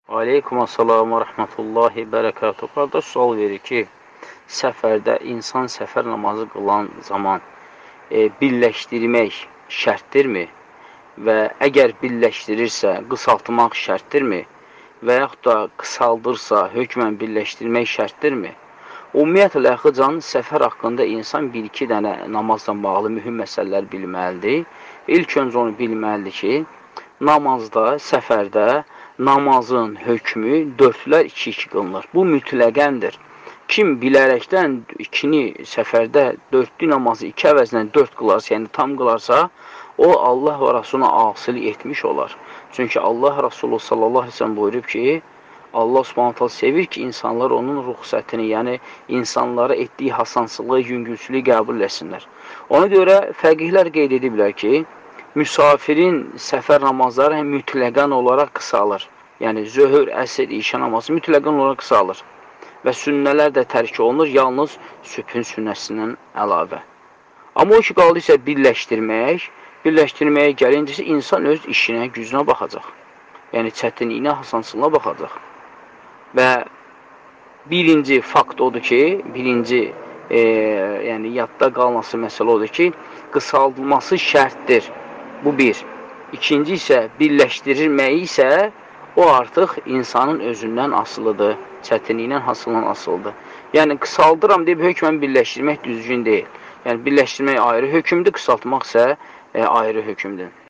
Aleykum assalam və rəhmətullahi bərəkatuhu. Qardaş sual verir ki, səfərdə insan səfər namazı qılan zaman birləşdirmək şərtdirmi? Və əgər birləşdirirsə, qısaltmaq şərtdirmi? Və yaxud da qısaldırsa, hökmən birləşdirmək şərtdirmi? Ümumiyyətlə, əxıcan, səfər haqqında insan bir-iki dənə namazla bağlı mühüm məsələlər bilməlidir. İlk öncə onu bilməlidir ki, namazda, səfərdə namazın hökmü 4'lər 2-2 qılınır. Bu mütləqəndir. Kim bilərəkdən ikini səfərdə 4'lü namazı 2 əvəzindən 4 qılarsa, yəni tam qılarsa, o Allah və Rasuluna asilik etmiş olar. Çünki Allah Rasulü sallallahu aleyhi ve sellem buyurub ki, Allah subhanahu sevir ki, insanlar onun ruxsətini, yəni insanlara etdiyi hasansılığı, yüngülsülüyü qəbul etsinlər. Ona görə fəqihlər qeyd ediblər ki, müsafirin səfər namazları mütləqən olaraq qısalır. Yəni, zöhür, əsr, işə namazı mütləqən olaraq qısalır. Və sünnələr də tərk olunur, yalnız sübhün sünnəsindən əlavə. Amma o ki, qaldı isə birləşdirməyə gəlincəsə, insan öz işinə, gücünə baxacaq. Yəni, çətinliyinə, hasansılığına baxacaq. Və birinci fakt odur ki, yəni yadda qalması məsələ odur ki, qısaldılması şərtdir. Bu bir. İkinci isə birləşdirilməyi isə o artıq insanın özündən asılıdır, çətinliyindən asılıdır. Yəni, qısaldıram deyib hökmən birləşdirmək düzgün deyil. Yəni, birləşdirmək ayrı hökmdür, qısaltmaq isə ayrı hökmdür.